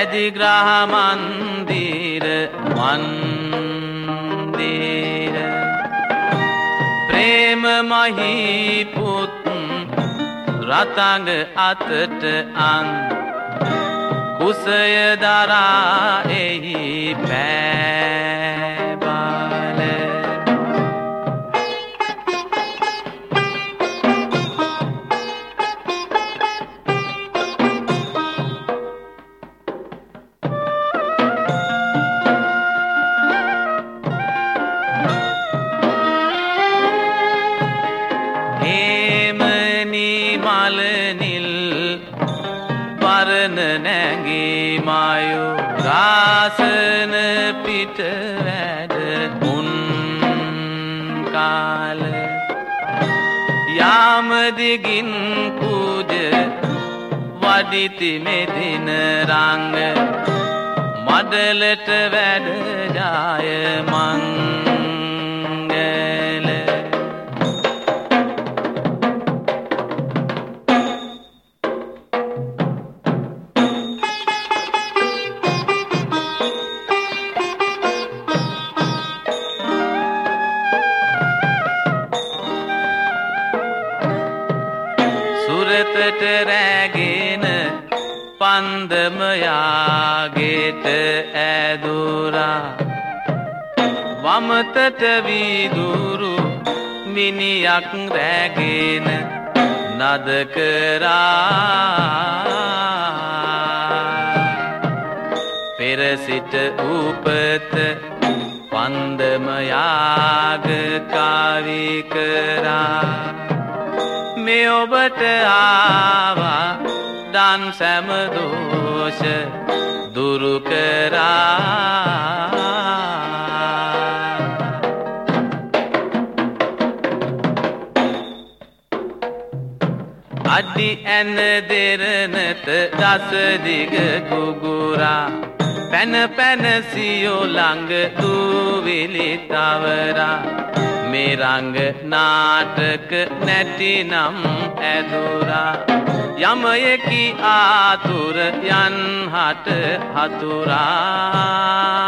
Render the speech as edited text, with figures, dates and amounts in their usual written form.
ඇදිග්‍රහ මන්දිර මන්දිර ප්‍රේම මහීපුත් රතඟ අතට අන් කුසය දරා එහි පෑබාල නැගී මායු රාසන පිට වැඩ මුන් කාල යාමදිගින් පූජ වඩිති මෙදින රංග මඩලට වැඩ ජාය මංගල රැගෙන පන්දමයාගේට ඇදුරා වමතට වීදුරු මිනියක් රැගෙන නද කරා පෙර සිට උපත පන්දමයාග කාවි කරා මේ ඔබට ආවා දන් සැම දෝෂ දුරු කරා අඩි ඇන දෙරනත දස දිග කුගුරා පැන පැන සියෝ ළඟ දූවිලි තවරා මේ රංග නාටක නැටිනම් ඇදුරා යමයකි ආතුර යන් හට හතුරා